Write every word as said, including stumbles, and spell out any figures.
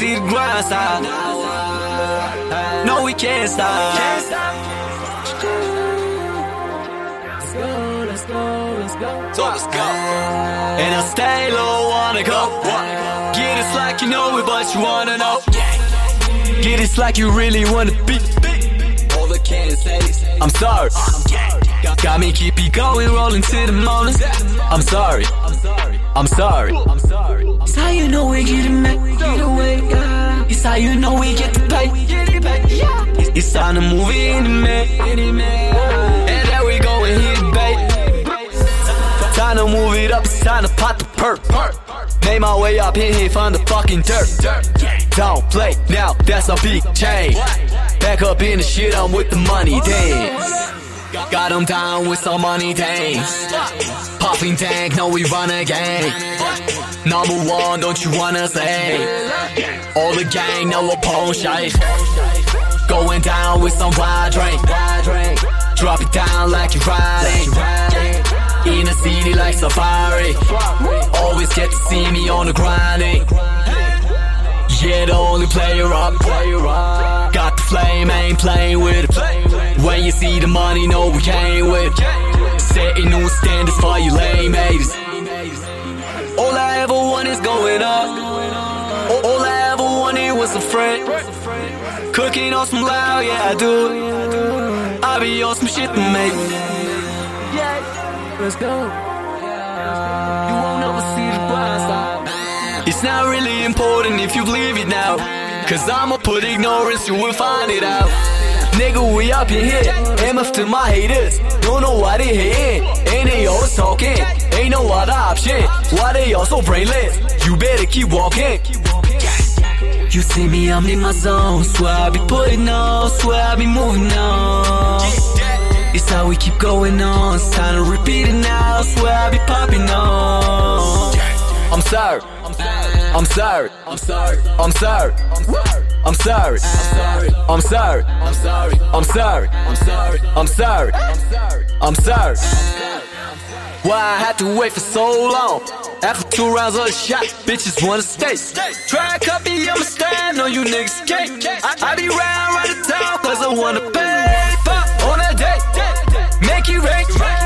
see the grind side. No, we can't stop. Let's go, let's go, let's go. So let's go. And I stay low, wanna go. Get it like you know it, but you wanna know. Get it like you really wanna be. All I can say is I'm sorry. Got me keep it going, rolling to the morning. I'm sorry. I'm sorry. It's how you know we get it made. Get away, yeah. It's how you know we get the pay. It's time to move in the man. And there we go and hit it, babe. Time to move it up, it's time to pop the perk. Made my way up in here from the fucking dirt. Don't play now, that's a big change. Back up in the shit, I'm with the money dance. Got them down with some money things. Popping tank, know we run a gang. Number one, don't you wanna say? All the gang, no opponent shite. Going down with some wild drink. Drop it down like you're riding. In the city like safari. Always get to see me on the grinding. Yeah, the only player up. Got the flame, ain't playing with it. When you see the money, know we came with it. Setting new standards for you lame haters. All I ever want is going up. All I ever wanted was a friend. Cooking on some loud, yeah I do it. I be on some shit to make. Let's go. You won't ever see the grind side. It's not really important if you believe it now. Cause I'ma put ignorance, you will find it out. Nigga, we up in here. M F to my haters. Don't know why they hating. And they always talking. Ain't no other option. Why they all so brainless? You better keep walking. You see me, I'm in my zone. Swear I be putting on. Swear I be moving on. It's how we keep going on. It's time to repeat it now. Swear I be popping on. I'm sorry. I'm sorry. I'm sorry. I'm sorry. I'm sorry. I'm sorry. I'm sorry. I'm sorry. I'm sorry. I'm sorry. I'm sorry. Why I had to wait for so long? After two rounds of the shot, bitches wanna stay. Try to cut me, I'ma stand on you niggas can't. I, I be round right the town cause I wanna pay. Fuck on that day, make it rain.